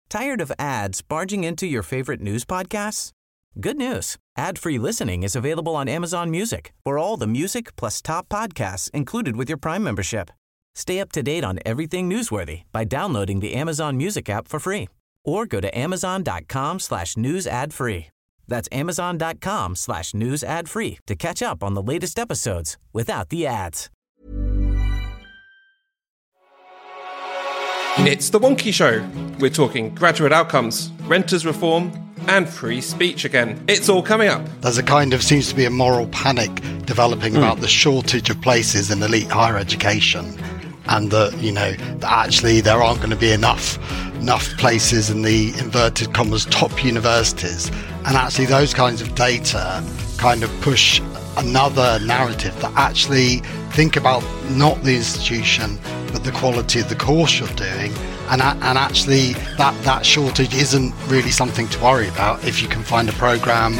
Tired of ads barging into your favorite news podcasts? Good news. Ad-free listening is available on Amazon Music for all the music plus top podcasts included with your Prime membership. Stay up to date on everything newsworthy by downloading the Amazon Music app for free or go to amazon.com/news ad free. That's amazon.com/news ad free to catch up on the latest episodes without the ads. It's The Wonky Show. We're talking graduate outcomes, renters reform, and free speech again. It's all coming up. There's a kind of seems to be a moral panic developing about the shortage of places in elite higher education, and that actually there aren't going to be enough places in the inverted commas top universities, and actually those kinds of data kind of push another narrative that actually think about not the institution but the quality of the course you're doing, and actually that shortage isn't really something to worry about if you can find a program.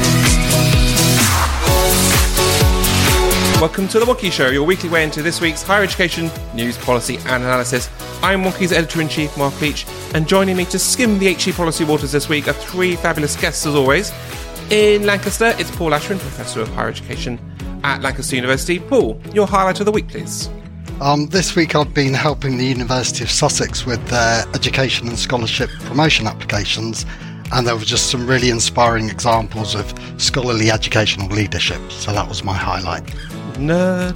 Welcome to The Wonky Show, your weekly way into this week's higher education news, policy and analysis. I'm Wonky's Editor-in-Chief, Mark Leach, and joining me to skim the HE policy waters this week are three fabulous guests as always. In Lancaster, it's Paul Ashwin, Professor of Higher Education at Lancaster University. Paul, your highlight of the week, please. This week I've been helping the University of Sussex with their education and scholarship promotion applications, and there were just some really inspiring examples of scholarly educational leadership, so that was my highlight. Nerd.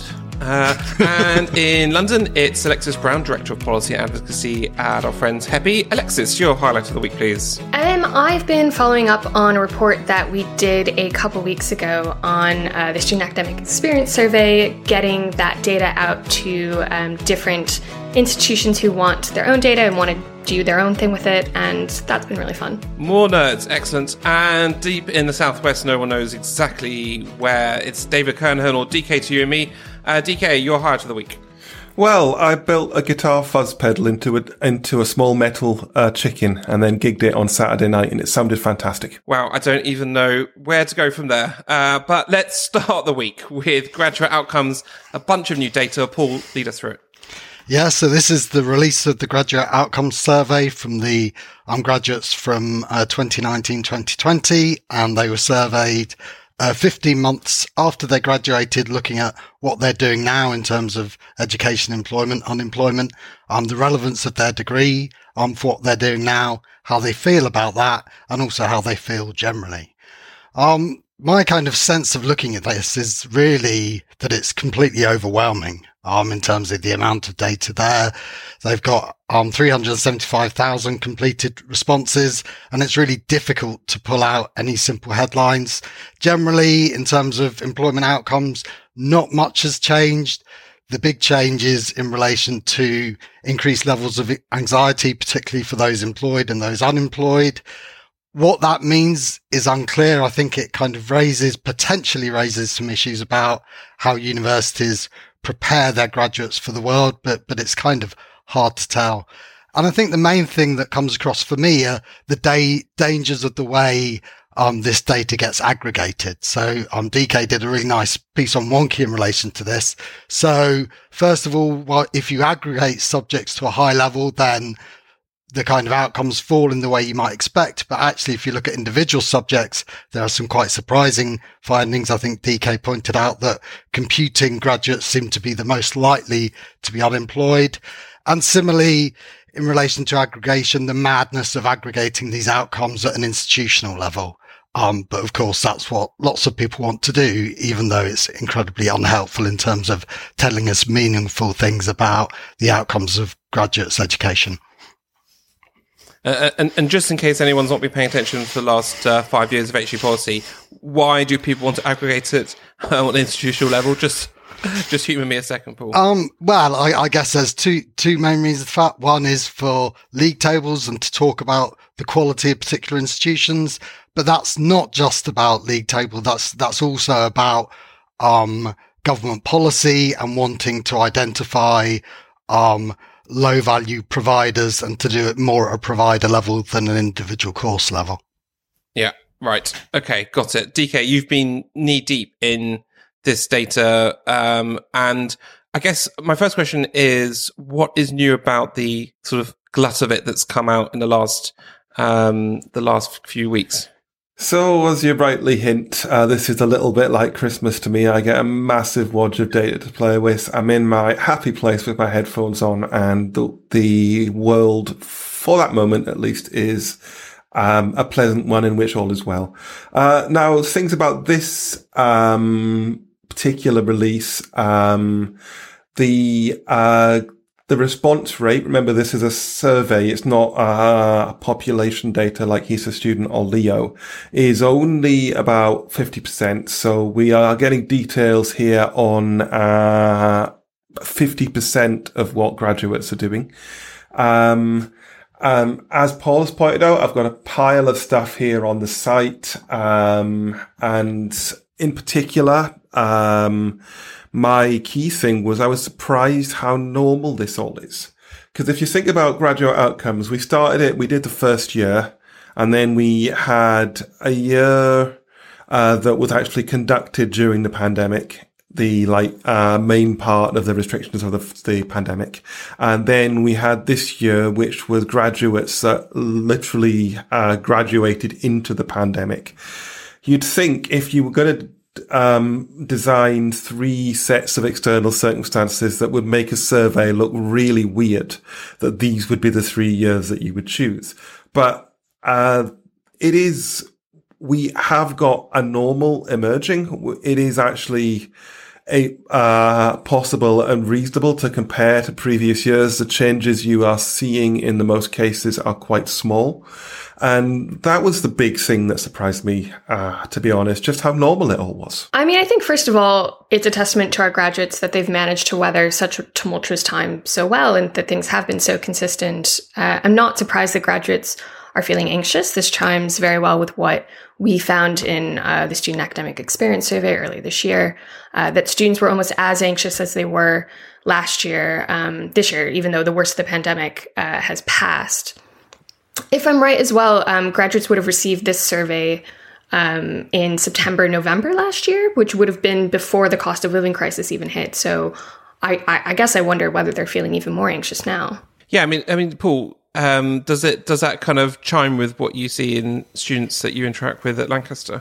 And in London, it's Alexis Brown, Director of Policy and Advocacy at our friends HEPI. Alexis, your highlight of the week, please. I've been following up on a report that we did a couple weeks ago on the Student Academic Experience Survey, getting that data out to different institutions who want their own data and want to do their own thing with it, and that's been really fun. More nerds, excellent. And deep in the southwest, no one knows exactly where. It's David Kernaghan, or DK to you and me. DK, your highlight of the week. Well, I built a guitar fuzz pedal into a small metal chicken and then gigged it on Saturday night, and it sounded fantastic. Wow, I don't even know where to go from there. But let's start the week with graduate outcomes, a bunch of new data. Paul, lead us through it. Yeah, so this is the release of the Graduate Outcomes Survey from the graduates from 2019-2020, and they were surveyed 15 months after they graduated, looking at what they're doing now in terms of education, employment, unemployment, the relevance of their degree, for what they're doing now, how they feel about that, and also how they feel generally. My kind of sense of looking at this is really that it's completely overwhelming. In terms of the amount of data there. They've got 375,000 completed responses, and it's really difficult to pull out any simple headlines. Generally, in terms of employment outcomes, not much has changed. The big change is in relation to increased levels of anxiety, particularly for those employed and those unemployed. What that means is unclear. I think it kind of potentially raises some issues about how universities prepare their graduates for the world, but it's kind of hard to tell. And I think the main thing that comes across for me are the dangers of the way this data gets aggregated. So DK did a really nice piece on Wonky in relation to this. So first of all, if you aggregate subjects to a high level, then the kind of outcomes fall in the way you might expect. But actually, if you look at individual subjects, there are some quite surprising findings. I think DK pointed out that computing graduates seem to be the most likely to be unemployed. And similarly, in relation to aggregation, the madness of aggregating these outcomes at an institutional level. But of course, that's what lots of people want to do, even though it's incredibly unhelpful in terms of telling us meaningful things about the outcomes of graduates' education. And just in case anyone's not been paying attention for the last 5 years of HE policy, why do people want to aggregate it on an institutional level? Just humour me a second, Paul. Well, I guess there's two main reasons for that. One is for league tables and to talk about the quality of particular institutions, but that's not just about league table. That's also about government policy and wanting to identify low value providers and to do it more at a provider level than an individual course level. Yeah, right. Okay, got it. DK, you've been knee deep in this data. And I guess my first question is, what is new about the sort of glut of it that's come out in the last the last few weeks? So, as you rightly hint, this is a little bit like Christmas to me. I get a massive wad of data to play with. I'm in my happy place with my headphones on, and the world, for that moment at least, is a pleasant one in which all is well. Now, things about this particular release, the response rate, remember this is a survey, it's not population data like He's a Student or Leo, is only about 50%. So we are getting details here on 50% of what graduates are doing. As Paul has pointed out, I've got a pile of stuff here on the site, and in particular, my key thing was I was surprised how normal this all is. Because if you think about graduate outcomes, we did the first year, and then we had a year that was actually conducted during the pandemic, the main part of the restrictions of the pandemic. And then we had this year, which was graduates that literally graduated into the pandemic. You'd think if you were going to design 3 sets of external circumstances that would make a survey look really weird, that these would be the 3 years that you would choose. But we have got a normal emerging. It is actually possible and reasonable to compare to previous years. The changes you are seeing in the most cases are quite small. And that was the big thing that surprised me, to be honest, just how normal it all was. I mean, I think, first of all, it's a testament to our graduates that they've managed to weather such a tumultuous time so well and that things have been so consistent. I'm not surprised that graduates are feeling anxious. This chimes very well with what we found in the Student Academic Experience Survey earlier this year, that students were almost as anxious as they were last year, this year, even though the worst of the pandemic has passed. If I'm right as well, graduates would have received this survey in September, November last year, which would have been before the cost of living crisis even hit. So I guess I wonder whether they're feeling even more anxious now. Yeah, I mean, Paul, does that kind of chime with what you see in students that you interact with at Lancaster?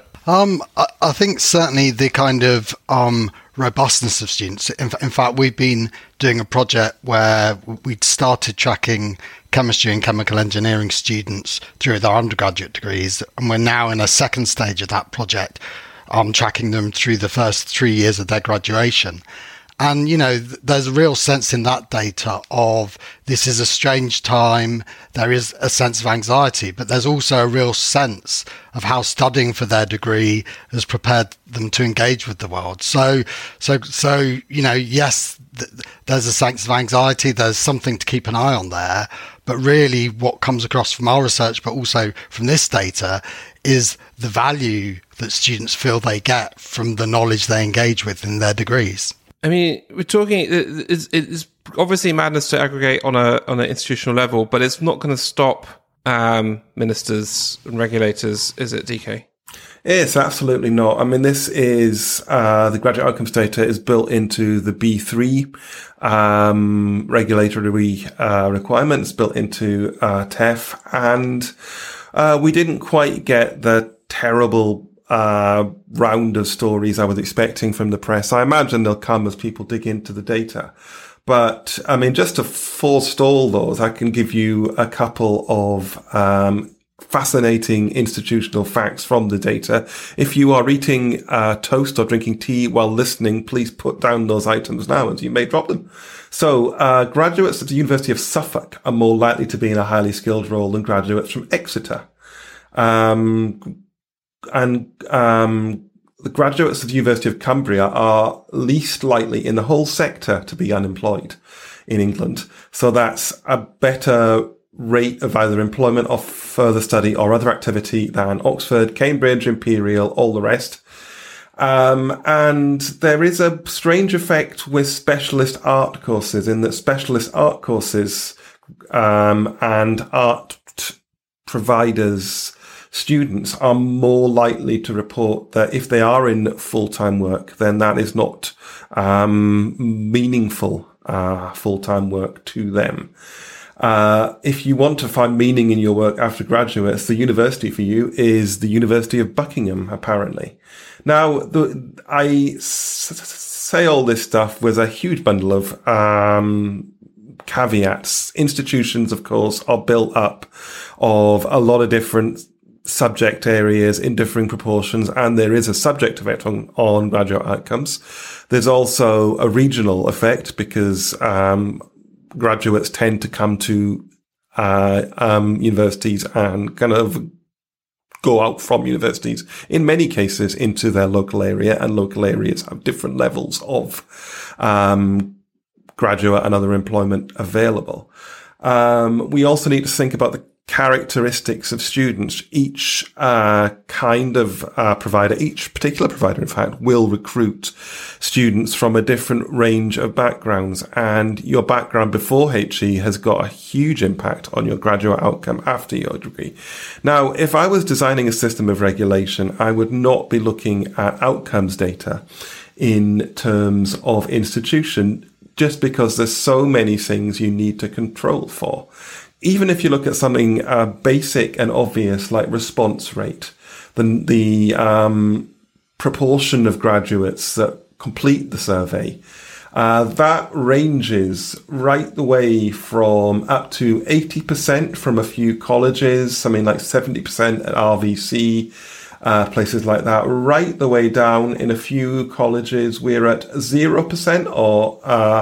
I think certainly the kind of robustness of students. In fact, we've been doing a project where we'd started tracking chemistry and chemical engineering students through their undergraduate degrees, and we're now in a second stage of that project, tracking them through the first 3 years of their graduation. And, you know, there's a real sense in that data of this is a strange time. There is a sense of anxiety, but there's also a real sense of how studying for their degree has prepared them to engage with the world. So, you know, yes, there's a sense of anxiety. There's something to keep an eye on there. But really what comes across from our research, but also from this data, is the value that students feel they get from the knowledge they engage with in their degrees. I mean, we're talking, it's obviously madness to aggregate on an institutional level, but it's not going to stop ministers and regulators, is it, DK? It's absolutely not. I mean, this is, the graduate outcomes data is built into the B3 regulatory requirements, built into TEF, and we didn't quite get the terrible round of stories I was expecting from the press. I imagine they'll come as people dig into the data. But, I mean, just to forestall those, I can give you a couple of fascinating institutional facts from the data. If you are eating toast or drinking tea while listening, please put down those items now, as you may drop them. So, graduates at the University of Suffolk are more likely to be in a highly skilled role than graduates from Exeter. The graduates of the University of Cumbria are least likely in the whole sector to be unemployed in England. So that's a better rate of either employment or further study or other activity than Oxford, Cambridge, Imperial, all the rest. And there is a strange effect with specialist art courses in that specialist art courses and art providers students are more likely to report that if they are in full-time work, then that is not meaningful full-time work to them. If you want to find meaning in your work after graduates, the university for you is the University of Buckingham, apparently. Now, I say all this stuff with a huge bundle of caveats. Institutions, of course, are built up of a lot of different subject areas in differing proportions, and there is a subject effect on graduate outcomes. There's also a regional effect because graduates tend to come to universities and kind of go out from universities, in many cases, into their local area, and local areas have different levels of graduate and other employment available. We also need to think about the characteristics of students. Each kind of provider, each particular provider, in fact, will recruit students from a different range of backgrounds, and your background before HE has got a huge impact on your graduate outcome after your degree. Now, if I was designing a system of regulation, I would not be looking at outcomes data in terms of institution, just because there's so many things you need to control for. Even if you look at something basic and obvious like response rate, the proportion of graduates that complete the survey, that ranges right the way from up to 80% from a few colleges, something like 70% at RVC, places like that, right the way down in a few colleges we're at 0% or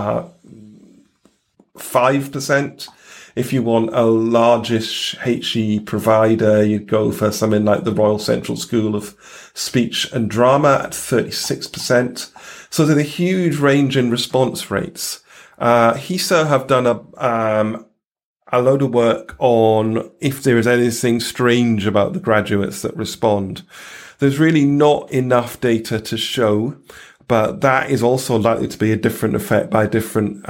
5%. If you want a largish HE provider, you'd go for something like the Royal Central School of Speech and Drama at 36%. So there's a huge range in response rates. HESA have done a load of work on if there is anything strange about the graduates that respond. There's really not enough data to show, but that is also likely to be a different effect by different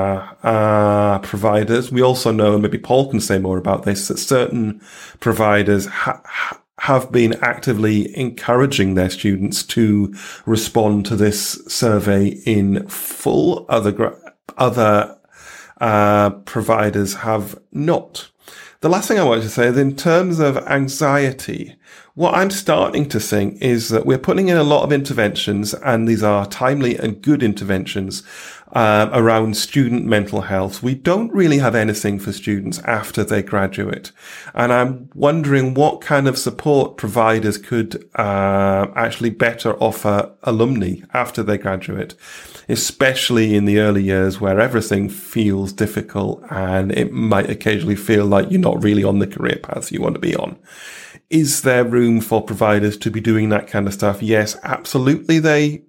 providers. We also know, and maybe Paul can say more about this, that certain providers have been actively encouraging their students to respond to this survey in full. Other providers have not. The last thing I wanted to say is in terms of anxiety, what I'm starting to think is that we're putting in a lot of interventions, and these are timely and good interventions around student mental health. We don't really have anything for students after they graduate. And I'm wondering what kind of support providers could actually better offer alumni after they graduate, especially in the early years where everything feels difficult and it might occasionally feel like you're not really on the career path you want to be on. Is there room for providers to be doing that kind of stuff? Yes, absolutely.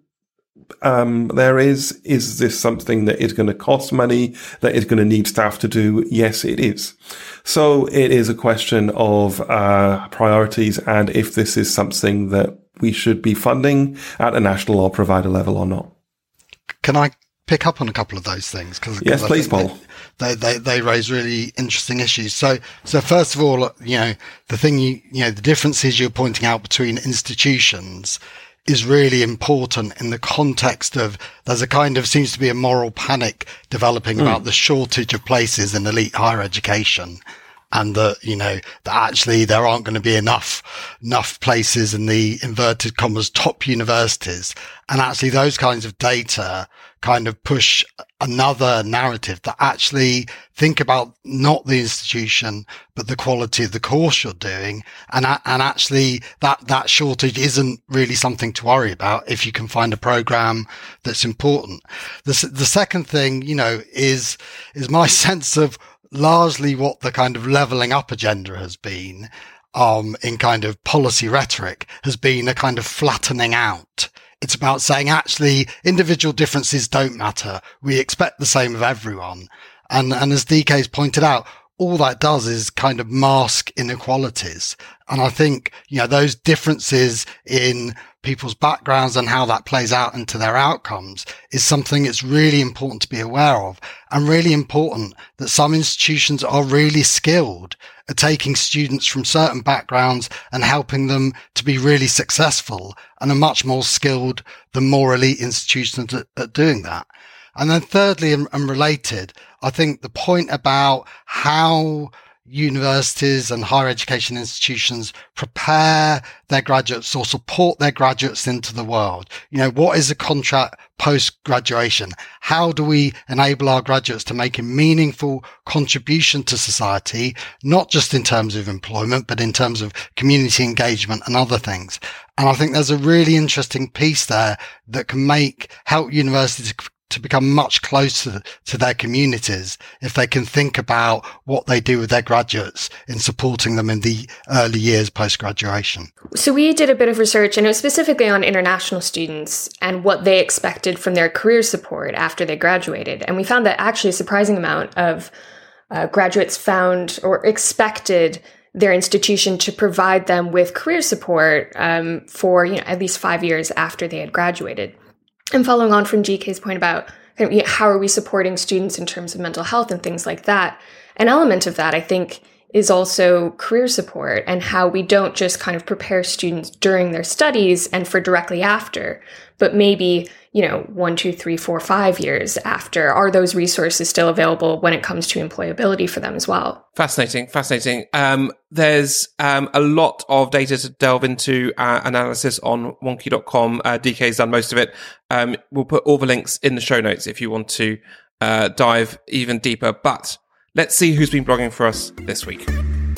There is. Is this something that is going to cost money, that is going to need staff to do? Yes, it is. So it is a question of priorities, and if this is something that we should be funding at a national or provider level or not. Can I pick up on a couple of those things? Yes, please, Paul. They raise really interesting issues. So first of all, the differences you're pointing out between institutions is really important in the context of there's a kind of seems to be a moral panic developing about the shortage of places in elite higher education. And that actually there aren't going to be enough places in the inverted commas top universities. And actually those kinds of data kind of push another narrative that actually think about not the institution, but the quality of the course you're doing. And actually that shortage isn't really something to worry about if you can find a program that's important. The second thing, is my sense of largely what the kind of leveling up agenda has been, in kind of policy rhetoric, has been a kind of flattening out. It's about saying actually individual differences don't matter. We expect the same of everyone. And as DK's pointed out, all that does is kind of mask inequalities. And I think, those differences in people's backgrounds and how that plays out into their outcomes is something that's really important to be aware of, and really important that some institutions are really skilled at taking students from certain backgrounds and helping them to be really successful, and are much more skilled than more elite institutions at doing that. And then thirdly, and related, I think the point about how universities and higher education institutions prepare their graduates or support their graduates into the world. What is a contract post-graduation? How do we enable our graduates to make a meaningful contribution to society, not just in terms of employment, but in terms of community engagement and other things? And I think there's a really interesting piece there that can help universities to become much closer to their communities if they can think about what they do with their graduates in supporting them in the early years post-graduation. So we did a bit of research, and it was specifically on international students and what they expected from their career support after they graduated. And we found that actually a surprising amount of graduates found or expected their institution to provide them with career support for at least 5 years after they had graduated. And following on from GK's point about how are we supporting students in terms of mental health and things like that, an element of that, I think, is also career support and how we don't just kind of prepare students during their studies and for directly after, but maybe, 1, 2, 3, 4, 5 years after. Are those resources still available when it comes to employability for them as well? Fascinating. There's a lot of data to delve into analysis on wonky.com. DK's done most of it. We'll put all the links in the show notes if you want to dive even deeper. But let's see who's been blogging for us this week.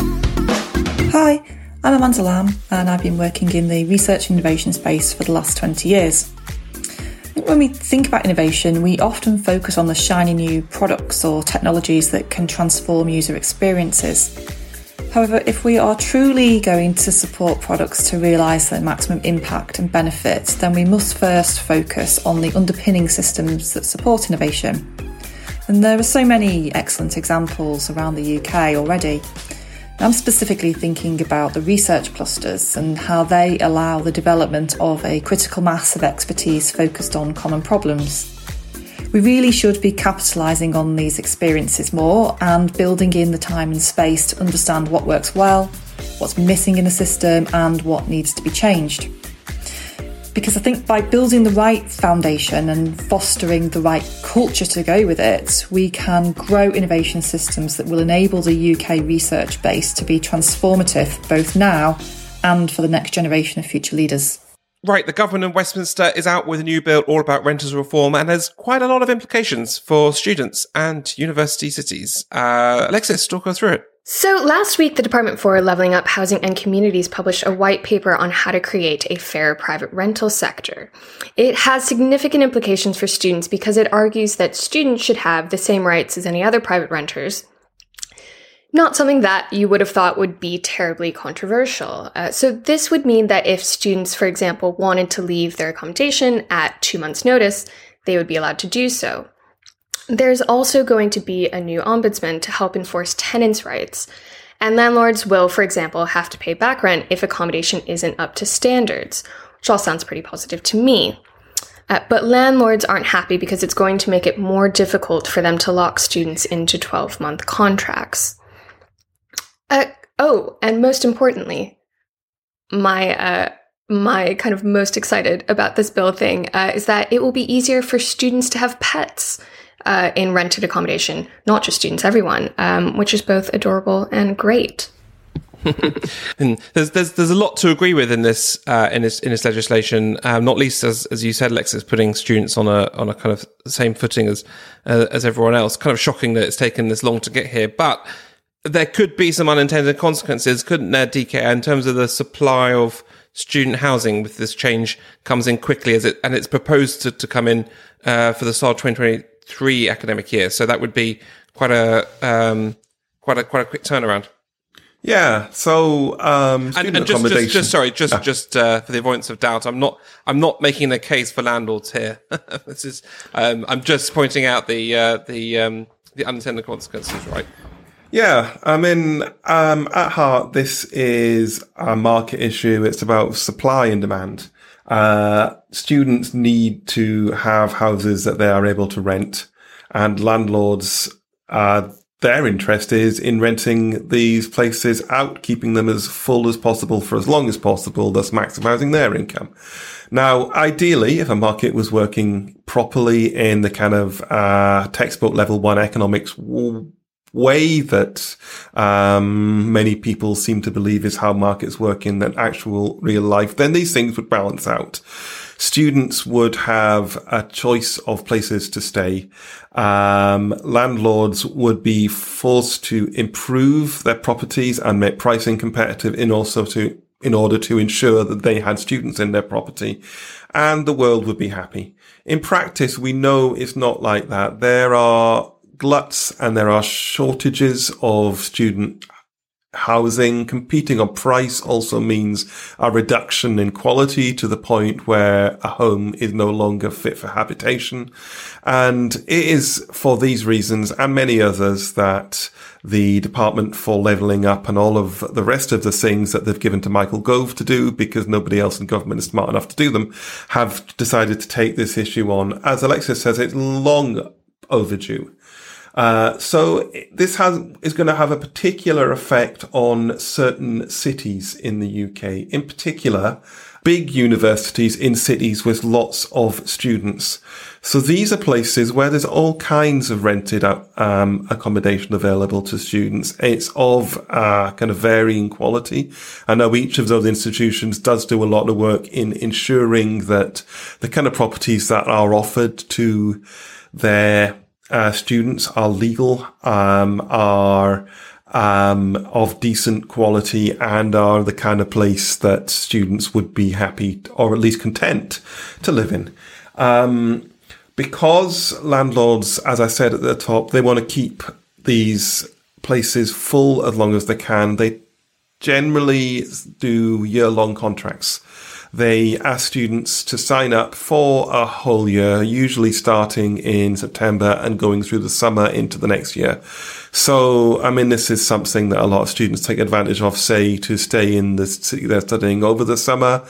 Hi, I'm Amanda Lamb, and I've been working in the research and innovation space for the last 20 years. When we think about innovation, we often focus on the shiny new products or technologies that can transform user experiences. However, if we are truly going to support products to realise their maximum impact and benefit, then we must first focus on the underpinning systems that support innovation. And there are so many excellent examples around the UK already. I'm specifically thinking about the research clusters and how they allow the development of a critical mass of expertise focused on common problems. We really should be capitalising on these experiences more and building in the time and space to understand what works well, what's missing in the system and what needs to be changed. Because I think by building the right foundation and fostering the right culture to go with it, we can grow innovation systems that will enable the UK research base to be transformative both now and for the next generation of future leaders. Right, the government in Westminster is out with a new bill all about renters reform and has quite a lot of implications for students and university cities. Alexis, talk us through it. So last week, the Department for Levelling Up Housing and Communities published a white paper on how to create a fair private rental sector. It has significant implications for students because it argues that students should have the same rights as any other private renters. Not something that you would have thought would be terribly controversial. So this would mean that if students, for example, wanted to leave their accommodation at 2 months' notice, they would be allowed to do so. There's also going to be a new ombudsman to help enforce tenants' rights. And landlords will, for example, have to pay back rent if accommodation isn't up to standards, which all sounds pretty positive to me. But landlords aren't happy because it's going to make it more difficult for them to lock students into 12-month contracts. And most importantly, my kind of most excited about this bill thing is that it will be easier for students to have pets in rented accommodation, not just students, everyone, which is both adorable and great. And there's a lot to agree with in this legislation, not least as you said, Alexis, putting students on a kind of same footing as everyone else. Kind of shocking that it's taken this long to get here, but there could be some unintended consequences, couldn't there, DK, in terms of the supply of student housing with this change comes in quickly and it's proposed to come in for the start of 2023 academic year. So that would be quite a quick turnaround. Yeah. So, student accommodation. Just for the avoidance of doubt, I'm not making a case for landlords here. This is, I'm just pointing out the unintended consequences, right? Yeah, I mean, at heart, this is a market issue. It's about supply and demand. Students need to have houses that they are able to rent, and landlords their interest is in renting these places out, keeping them as full as possible for as long as possible, thus maximising their income. Now, ideally, if a market was working properly in the kind of textbook level 1 economics way that many people seem to believe is how markets work in an actual real life, then these things would balance out. Students would have a choice of places to stay. Landlords would be forced to improve their properties and make pricing competitive in order to ensure that they had students in their property, and the world would be happy. In practice, we know it's not like that. There are gluts and there are shortages of student housing. Competing on price also means a reduction in quality to the point where a home is no longer fit for habitation. And it is for these reasons and many others that the Department for Levelling Up and all of the rest of the things that they've given to Michael Gove to do, because nobody else in government is smart enough to do them, have decided to take this issue on. As Alexis says, it's long overdue. So this is going to have a particular effect on certain cities in the UK, in particular, big universities in cities with lots of students. So these are places where there's all kinds of rented accommodation available to students. It's of kind of varying quality. I know each of those institutions does do a lot of work in ensuring that the kind of properties that are offered to their students are legal, are of decent quality, and are the kind of place that students would be happy or at least content to live in. Because landlords, as I said at the top, they want to keep these places full as long as they can. They generally do year-long contracts. They ask students to sign up for a whole year, usually starting in September and going through the summer into the next year. So, I mean, this is something that a lot of students take advantage of, say, to stay in the city they're studying over the summer,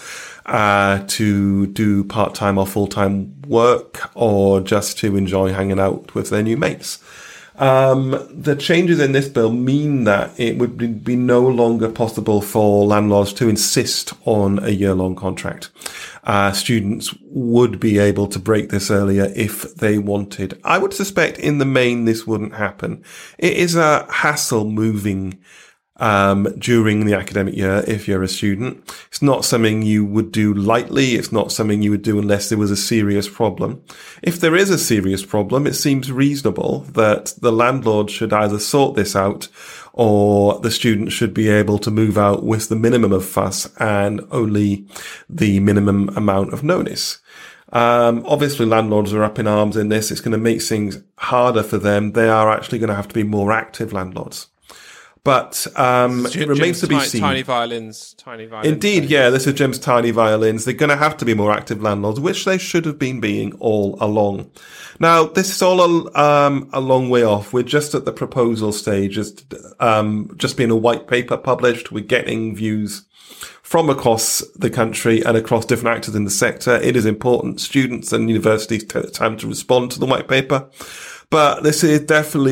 to do part-time or full-time work, or just to enjoy hanging out with their new mates. The changes in this bill mean that it would be no longer possible for landlords to insist on a year-long contract. Students would be able to break this earlier if they wanted. I would suspect in the main this wouldn't happen. It is a hassle moving during the academic year if you're a student. It's not something you would do lightly. It's not something you would do unless there was a serious problem. If there is a serious problem, it seems reasonable that the landlord should either sort this out or the student should be able to move out with the minimum of fuss and only the minimum amount of notice. Obviously landlords are up in arms in this. It's going to make things harder for them. They are actually going to have to be more active landlords. But it remains to be seen. Tiny violins. Indeed, yeah, this is Jim's tiny violins. They're going to have to be more active landlords, which they should have been being all along. Now, this is all a long way off. We're just at the proposal stage. It's just been a white paper published. We're getting views from across the country and across different actors in the sector. It is important students and universities take time to respond to the white paper. But this is definitely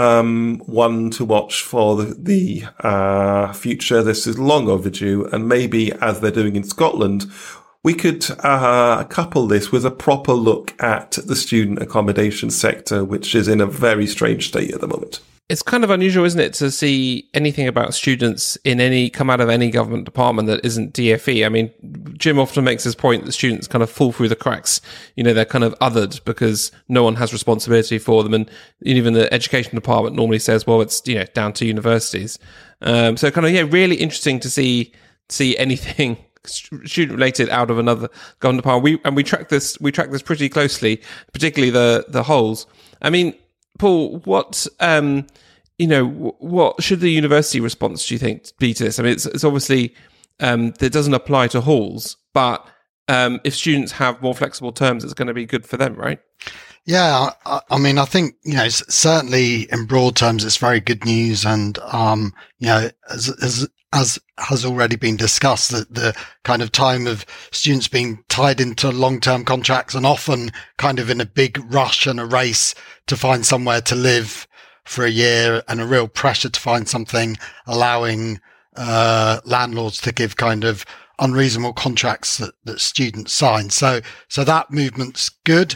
one to watch for the future. This is long overdue, and maybe, as they're doing in Scotland, we could couple this with a proper look at the student accommodation sector, which is in a very strange state at the moment. It's kind of unusual, isn't it, to see anything about students come out of any government department that isn't DFE. I mean, Jim often makes his point that students kind of fall through the cracks. You know, they're kind of othered because no one has responsibility for them. And even the education department normally says, well, it's, you know, down to universities. So kind of, yeah, really interesting to see anything student related out of another government department. We track this pretty closely, particularly the holes. I mean, Paul, what should the university response, do you think, be to this? I mean, it's obviously that doesn't apply to halls, but if students have more flexible terms, it's going to be good for them, right? Yeah, I mean, I think, you know, certainly in broad terms, it's very good news. And, you know, as has already been discussed, that the kind of time of students being tied into long-term contracts and often kind of in a big rush and a race to find somewhere to live for a year and a real pressure to find something allowing landlords to give kind of unreasonable contracts that students sign. So that movement's good.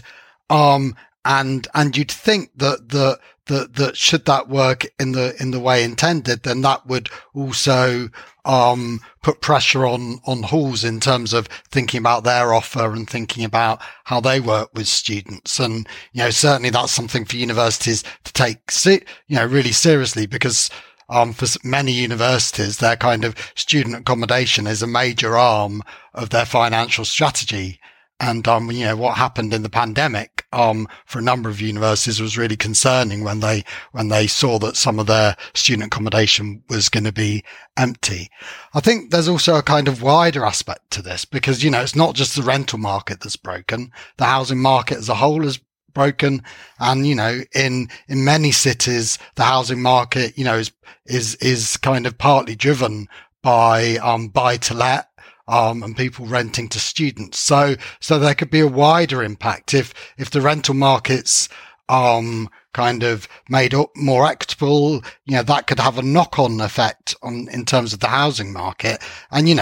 And you'd think that should that work in the way intended, then that would also put pressure on halls in terms of thinking about their offer and thinking about how they work with students. And certainly that's something for universities to take really seriously, because for many universities, their kind of student accommodation is a major arm of their financial strategy. And, what happened in the pandemic, for a number of universities was really concerning when they saw that some of their student accommodation was going to be empty. I think there's also a kind of wider aspect to this because, it's not just the rental market that's broken. The housing market as a whole is broken. And, in many cities, the housing market, is kind of partly driven by, buy to let. And people renting to students. So there could be a wider impact if the rental market's, kind of made up more equitable, that could have a knock-on effect in terms of the housing market. And,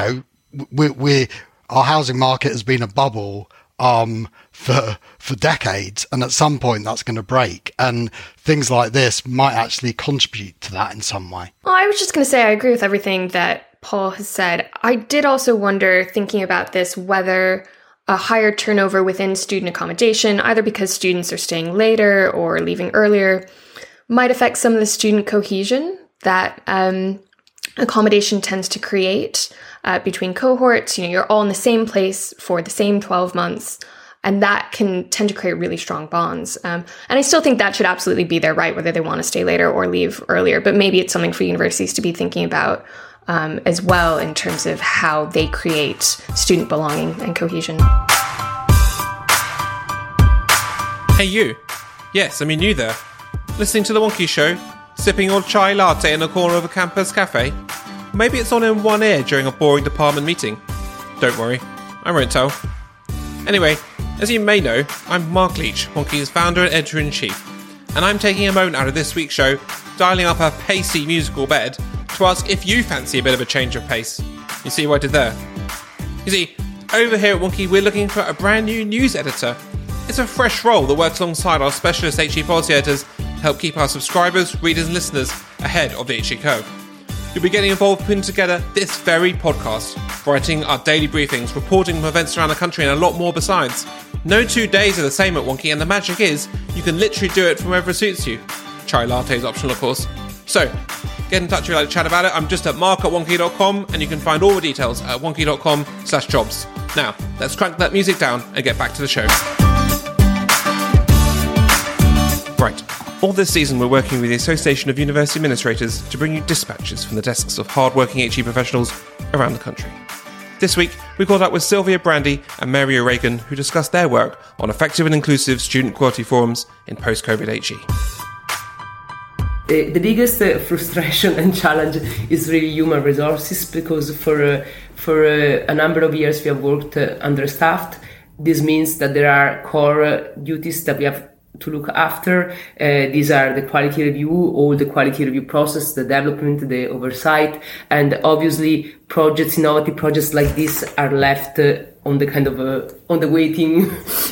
our housing market has been a bubble, for decades. And at some point that's going to break. And things like this might actually contribute to that in some way. Well, I was just going to say, I agree with everything that Paul has said. I did also wonder, thinking about this, whether a higher turnover within student accommodation, either because students are staying later or leaving earlier, might affect some of the student cohesion that accommodation tends to create between cohorts. You're all in the same place for the same 12 months, and that can tend to create really strong bonds. And I still think that should absolutely be their right, whether they want to stay later or leave earlier. But maybe it's something for universities to be thinking about as well, in terms of how they create student belonging and cohesion. Hey you. Yes, you there. Listening to The Wonky Show? Sipping your chai latte in a corner of a campus cafe? Maybe it's on in one ear during a boring department meeting. Don't worry, I won't tell. Anyway, as you may know, I'm Mark Leach, Wonky's founder and editor-in-chief, and I'm taking a moment out of this week's show, dialing up a pacey musical bed, to ask if you fancy a bit of a change of pace. You see what I did there? You see, over here at Wonky, we're looking for a brand new news editor. It's a fresh role that works alongside our specialist HE policy editors to help keep our subscribers, readers and listeners ahead of the HE curve. You'll be getting involved putting together this very podcast, writing our daily briefings, reporting from events around the country and a lot more besides. No 2 days are the same at Wonky, and the magic is you can literally do it from wherever suits you. Chai latte is optional, of course. So, get in touch if you'd like to chat about it. I'm just at mark@wonky.com, and you can find all the details at wonky.com/jobs. Now, let's crank that music down and get back to the show. Right. All this season, we're working with the Association of University Administrators to bring you dispatches from the desks of hard-working HE professionals around the country. This week, we caught up with Sylvia Brandy and Mary O'Regan, who discussed their work on effective and inclusive student quality forums in post-COVID HE. The biggest frustration and challenge is really human resources, because for a number of years we have worked understaffed. This means that there are core duties that we have to look after. These are the quality review, all the quality review process, the development, the oversight, and obviously innovative projects like this are left on the kind of on the waiting.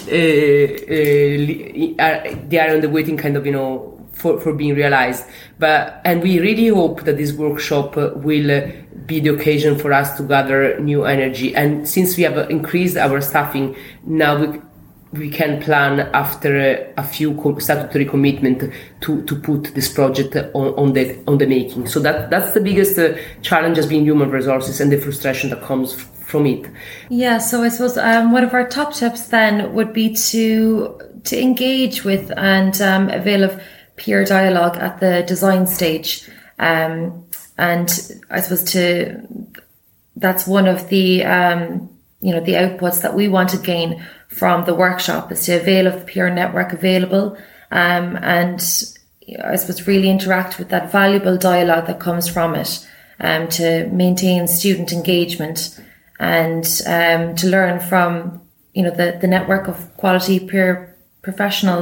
They are on the waiting kind of for being realized. And we really hope that this workshop will be the occasion for us to gather new energy. And since we have increased our staffing, now we can plan after a few statutory commitment to put this project on the making. So that's the biggest challenge, has been human resources and the frustration that comes from it. Yeah, so I suppose one of our top tips then would be to engage with and avail of peer dialogue at the design stage. And I suppose that's one of the the outputs that we want to gain from the workshop, is to avail of the peer network available, and I suppose really interact with that valuable dialogue that comes from it, to maintain student engagement and to learn from the network of quality peer professionals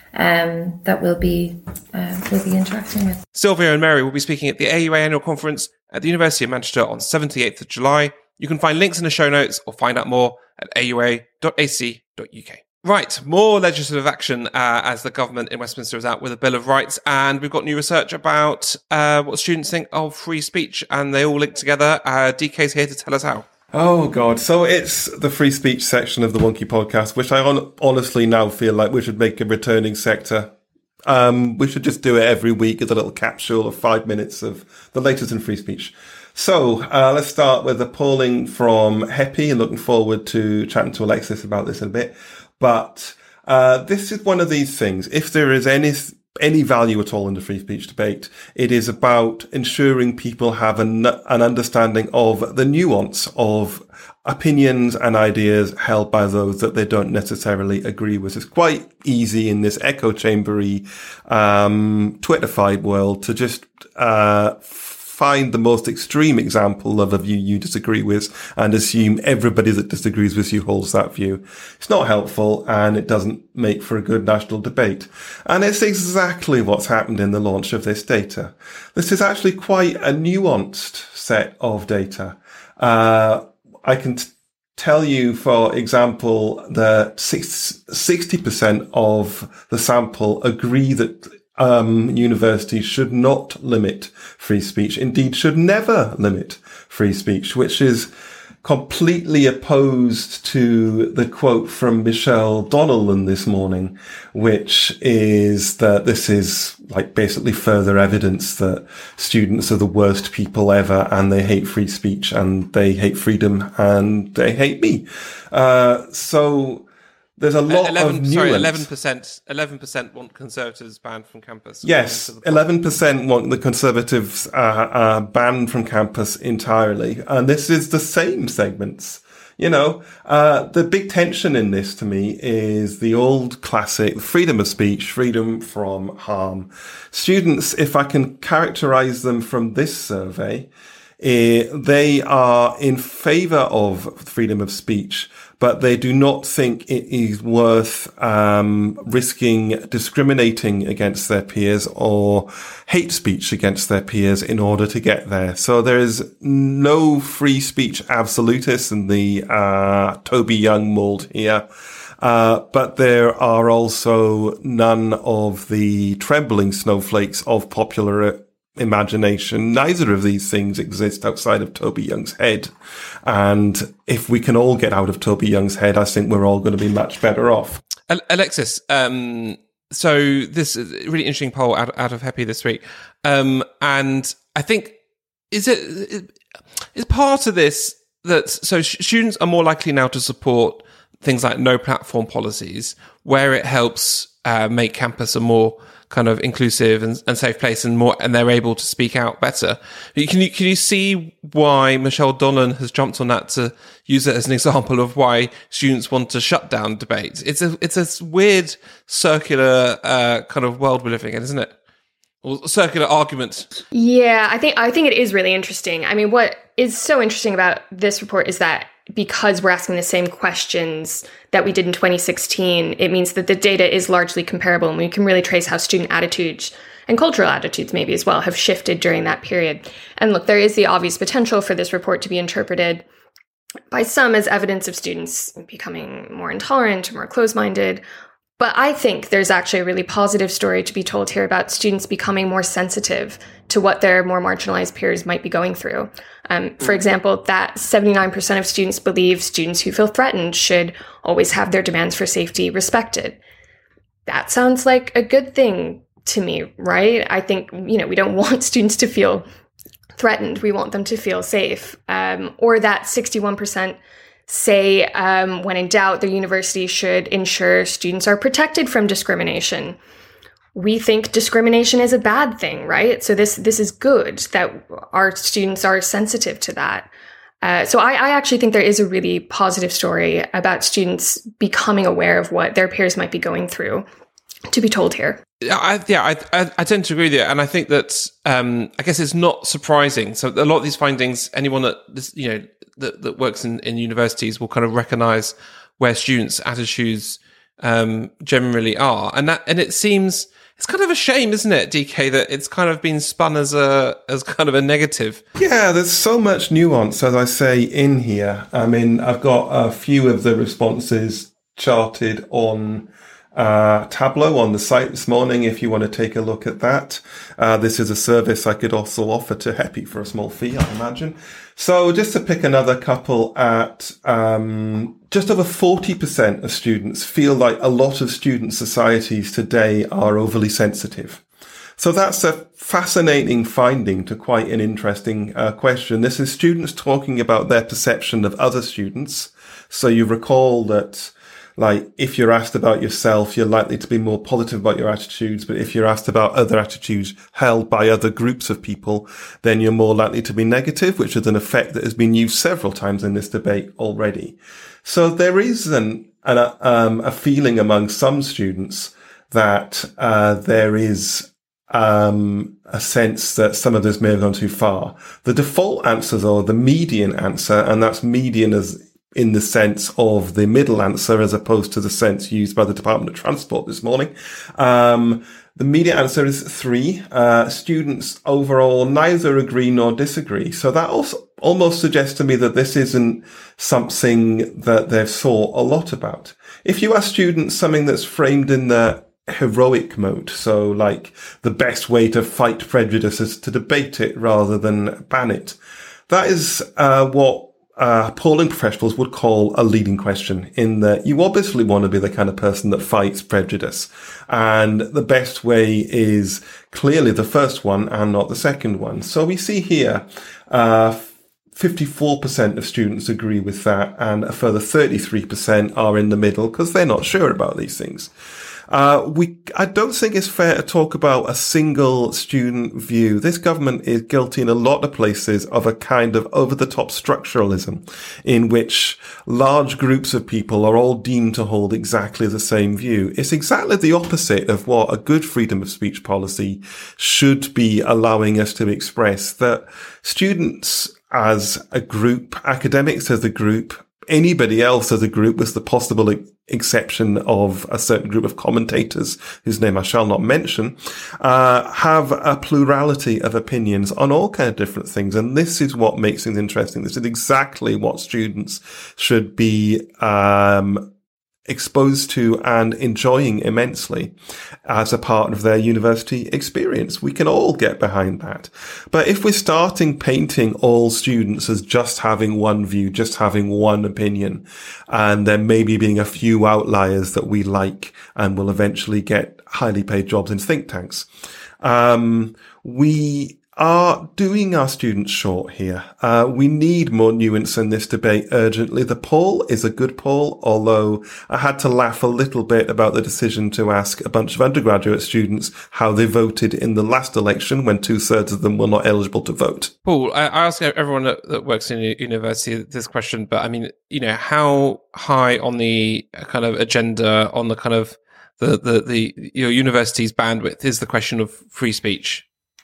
that we'll be interacting with. Sylvia and Mary will be speaking at the AUA annual conference at the University of Manchester on 78th of July. You can find links in the show notes or find out more at aua.ac.uk. Right, more legislative action as the government in Westminster is out with a Bill of Rights, and we've got new research about what students think of free speech, and they all link together. DK's here to tell us how. Oh, God. So it's the free speech section of the Wonky podcast, which I honestly now feel like we should make a returning sector. We should just do it every week as a little capsule of 5 minutes of the latest in free speech. So let's start with a polling from HEPI, and looking forward to chatting to Alexis about this in a bit. But this is one of these things. If there is any value at all in the free speech debate, it is about ensuring people have an understanding of the nuance of opinions and ideas held by those that they don't necessarily agree with. It's quite easy in this echo chambery, Twitterfied world to just find the most extreme example of a view you disagree with and assume everybody that disagrees with you holds that view. It's not helpful, and it doesn't make for a good national debate. And it's exactly what's happened in the launch of this data. This is actually quite a nuanced set of data. I can tell you, for example, that 60% of the sample agree that universities should not limit free speech, indeed should never limit free speech, which is completely opposed to the quote from Michelle Donnellan this morning, which is that this is like basically further evidence that students are the worst people ever, and they hate free speech, and they hate freedom, and they hate me. So there's a lot of nuance. 11% want Conservatives banned from campus. Yes, 11% want the Conservatives banned from campus entirely. And this is the same segments. You know, the big tension in this to me is the old classic freedom of speech, freedom from harm. Students, if I can characterize them from this survey, they are in favour of freedom of speech, but they do not think it is worth risking discriminating against their peers or hate speech against their peers in order to get there. So there is no free speech absolutists in the Toby Young mould here. But there are also none of the trembling snowflakes of popular imagination. Neither of these things exist outside of Toby Young's head. And if we can all get out of Toby Young's head, I think we're all going to be much better off. Alexis, so this is a really interesting poll out of HEPI this week. And I think, is part of this that, so students are more likely now to support things like no platform policies, where it helps make campus a more kind of inclusive and safe place, and they're able to speak out better. Can you see why Michelle Donnellan has jumped on that to use it as an example of why students want to shut down debate? It's a weird circular kind of world we're living in, isn't it? Or circular argument. Yeah, I think it is really interesting. I mean, what is so interesting about this report is that because we're asking the same questions that we did in 2016, it means that the data is largely comparable, and we can really trace how student attitudes and cultural attitudes maybe as well have shifted during that period. And look, there is the obvious potential for this report to be interpreted by some as evidence of students becoming more intolerant or more closed-minded. But I think there's actually a really positive story to be told here about students becoming more sensitive to what their more marginalized peers might be going through. For example, that 79% of students believe students who feel threatened should always have their demands for safety respected. That sounds like a good thing to me, right? I think, we don't want students to feel threatened. We want them to feel safe. Or that 61% say, when in doubt, the university should ensure students are protected from discrimination. We think discrimination is a bad thing, right? So this is good that our students are sensitive to that. So I actually think there is a really positive story about students becoming aware of what their peers might be going through to be told here. I tend to agree with you, and I think that I guess it's not surprising. So a lot of these findings, anyone that works in universities will kind of recognise where students' attitudes generally are. And it seems, it's kind of a shame, isn't it, DK, that it's kind of been spun as kind of a negative. Yeah, there's so much nuance, as I say, in here. I mean, I've got a few of the responses charted on Tableau on the site this morning, if you want to take a look at that. This is a service I could also offer to HEPI for a small fee, I imagine. So just to pick another couple, at just over 40% of students feel like a lot of student societies today are overly sensitive. So that's a fascinating finding to quite an interesting question. This is students talking about their perception of other students. So you recall that, like, if you're asked about yourself, you're likely to be more positive about your attitudes. But if you're asked about other attitudes held by other groups of people, then you're more likely to be negative, which is an effect that has been used several times in this debate already. So there is a feeling among some students that there is a sense that some of this may have gone too far. The default answer, though, the median answer, and that's median as in the sense of the middle answer as opposed to the sense used by the Department of Transport this morning. The median answer is 3. Students overall neither agree nor disagree. So that also almost suggests to me that this isn't something that they've thought a lot about. If you ask students something that's framed in the heroic mode, so like the best way to fight prejudice is to debate it rather than ban it, that is what polling professionals would call a leading question, in that you obviously want to be the kind of person that fights prejudice. And the best way is clearly the first one and not the second one. So we see here, 54% of students agree with that, and a further 33% are in the middle because they're not sure about these things. I don't think it's fair to talk about a single student view. This government is guilty in a lot of places of a kind of over-the-top structuralism in which large groups of people are all deemed to hold exactly the same view. It's exactly the opposite of what a good freedom of speech policy should be allowing us to express, that students as a group, academics as a group, anybody else as a group, with the possible exception of a certain group of commentators whose name I shall not mention, have a plurality of opinions on all kind of different things. And this is what makes things interesting. This is exactly what students should be exposed to and enjoying immensely as a part of their university experience. We can all get behind that. But if we're starting painting all students as just having one view, just having one opinion, and there maybe being a few outliers that we like and will eventually get highly paid jobs in think tanks, we are doing our students short here. We need more nuance in this debate urgently. The poll is a good poll, although I had to laugh a little bit about the decision to ask a bunch of undergraduate students how they voted in the last election when 2/3 of them were not eligible to vote. Paul, I ask everyone that works in a university this question, but I mean, you know, how high on the kind of agenda, on the kind of your university's bandwidth is the question of free speech?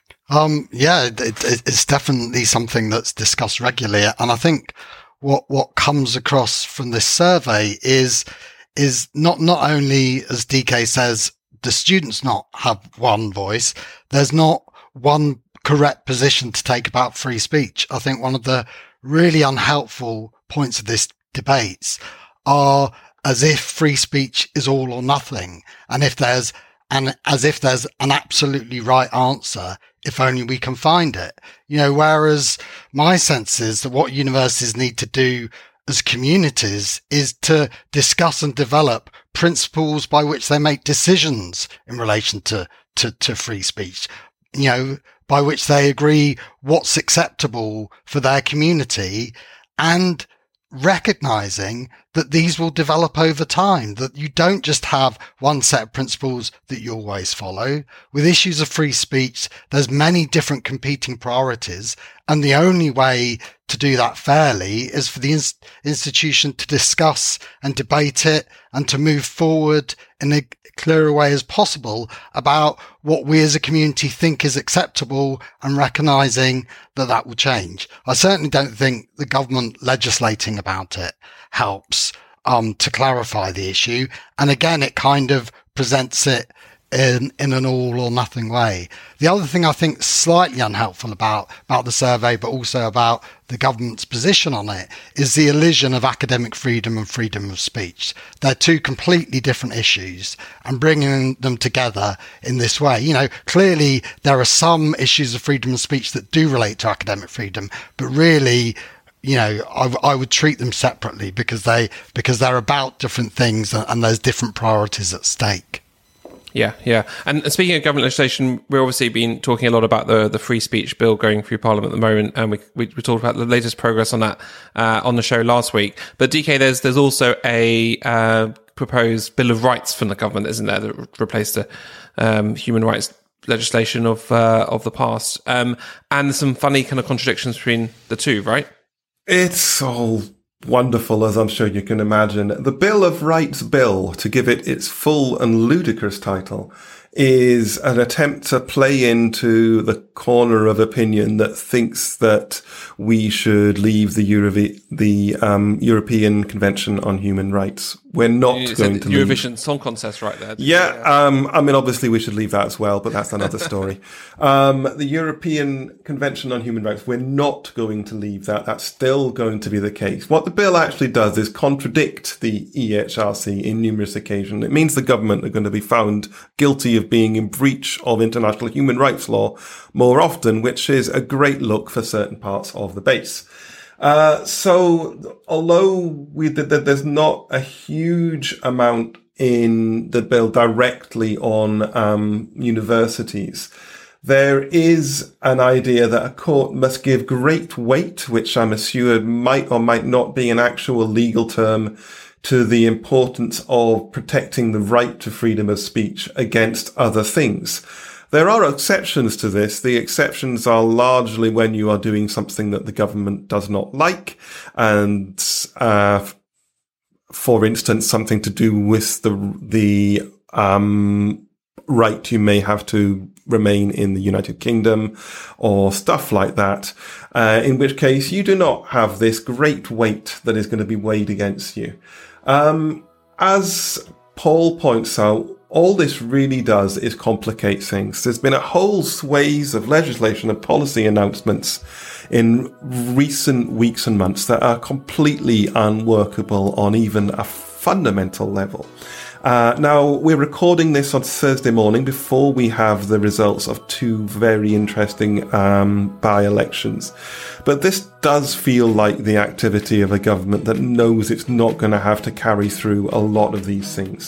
It's definitely something that's discussed regularly. And I think what comes across from this survey is not only, as DK says, the students not have one voice. There's not one correct position to take about free speech. I think one of the really unhelpful points of this debates are as if free speech is all or nothing. And as if there's an absolutely right answer, if only we can find it. You know, whereas my sense is that what universities need to do as communities is to discuss and develop principles by which they make decisions in relation to free speech, you know, by which they agree what's acceptable for their community, and recognizing that these will develop over time, that you don't just have one set of principles that you always follow. With issues of free speech, there's many different competing priorities, and the only way to do that fairly is for the institution to discuss and debate it and to move forward in a clearer way as possible about what we as a community think is acceptable, and recognizing that that will change. I certainly don't think the government legislating about it helps. to clarify the issue. And again, it kind of presents it in an all or nothing way. The other thing I think slightly unhelpful about the survey, but also about the government's position on it, is the elision of academic freedom and freedom of speech. They're two completely different issues, and bringing them together in this way, clearly there are some issues of freedom of speech that do relate to academic freedom, but really, I would treat them separately because they're about different things and there's different priorities at stake. Yeah. And speaking of government legislation, we've obviously been talking a lot about the free speech bill going through Parliament at the moment, and we talked about the latest progress on that on the show last week. But DK, there's also a proposed Bill of Rights from the government, isn't there, that replaced the human rights legislation of the past, and there's some funny kind of contradictions between the two, right? It's all wonderful, as I'm sure you can imagine. The Bill of Rights Bill, to give it its full and ludicrous title, is an attempt to play into the corner of opinion that thinks that we should leave the European Convention on Human Rights. We're not going to leave. Eurovision Song Contest right there. Yeah, obviously we should leave that as well, but that's another story. The European Convention on Human Rights, we're not going to leave that. That's still going to be the case. What the bill actually does is contradict the EHRC in numerous occasions. It means the government are going to be found guilty of being in breach of international human rights law more often, which is a great look for certain parts of the base. So although there's not a huge amount in the bill directly on universities, there is an idea that a court must give great weight, which I'm assuming might or might not be an actual legal term, to the importance of protecting the right to freedom of speech against other things. There are exceptions to this. The exceptions are largely when you are doing something that the government does not like, and for instance, something to do with the right you may have to remain in the United Kingdom or stuff like that, in which case you do not have this great weight that is going to be weighed against you. As Paul points out, all this really does is complicate things. There's been a whole swathe of legislation and policy announcements in recent weeks and months that are completely unworkable on even a fundamental level. Now, we're recording this on Thursday morning before we have the results of two very interesting by-elections. But this does feel like the activity of a government that knows it's not going to have to carry through a lot of these things.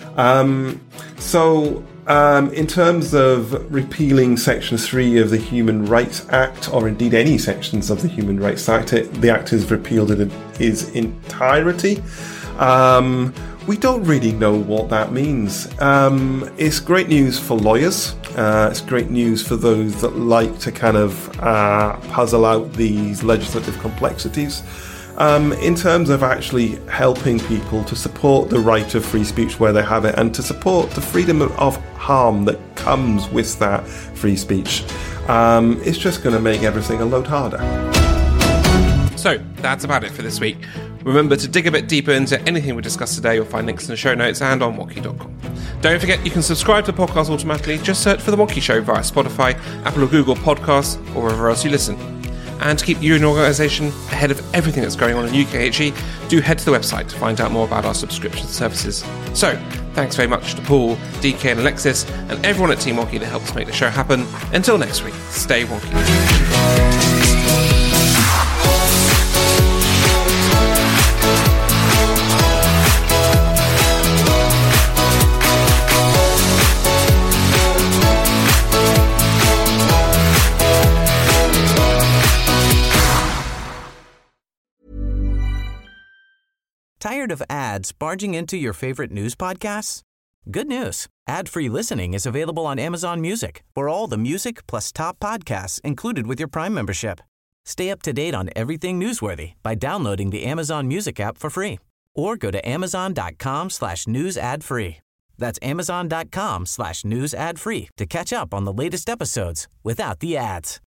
In terms of repealing Section 3 of the Human Rights Act, or indeed any sections of the Human Rights Act, the Act is repealed in its entirety. We don't really know what that means. It's great news for lawyers. It's great news for those that like to kind of puzzle out these legislative complexities. In terms of actually helping people to support the right of free speech where they have it, and to support the freedom of harm that comes with that free speech, it's just going to make everything a load harder. So that's about it for this week. Remember to dig a bit deeper into anything we discussed today. You'll find links in the show notes and on Woki.com. Don't forget you can subscribe to the podcast automatically. Just search for The Woki Show via Spotify, Apple or Google Podcasts, or wherever else you listen. And to keep you and your organisation ahead of everything that's going on in UKHE, do head to the website to find out more about our subscription services. So, thanks very much to Paul, DK and Alexis, and everyone at Team Woki that helps make the show happen. Until next week, stay wonky. Tired of ads barging into your favorite news podcasts? Good news. Ad-free listening is available on Amazon Music for all the music plus top podcasts included with your Prime membership. Stay up to date on everything newsworthy by downloading the Amazon Music app for free or go to amazon.com/news ad free. That's amazon.com/news ad free to catch up on the latest episodes without the ads.